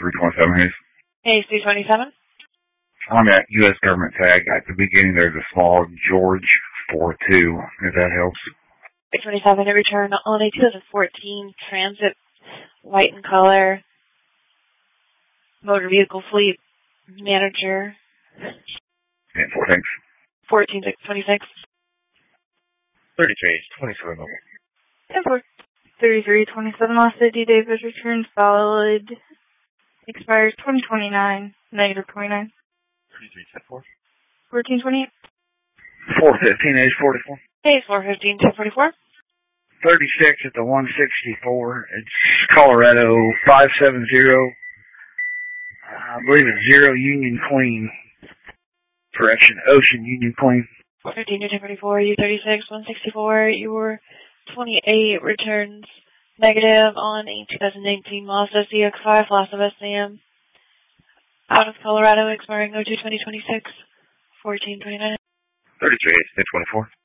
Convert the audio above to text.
327 Hayes. Hayes 327. On that U.S. government tag, at the beginning there's a small George 42, if that helps. 327 to return on a 2014 Transit, white in color, motor vehicle fleet manager. And 4 thanks. 14626. 3327. 10-4. 3327 last ID David returns valid. Expires 2029. Negative 29. 3374. 1428. 415 Hayes 44. Hayes 415 244. 36 at the 164. It's Colorado 570. I believe it's 0 Union Queen. Correction, Ocean Union Queen. 415 244. U36 164. Your 28 returns negative on a 2019 Mazda CX-5 loss of SAM. Out of Colorado, expiring 02/2026. 1429. 33 Hayes 24.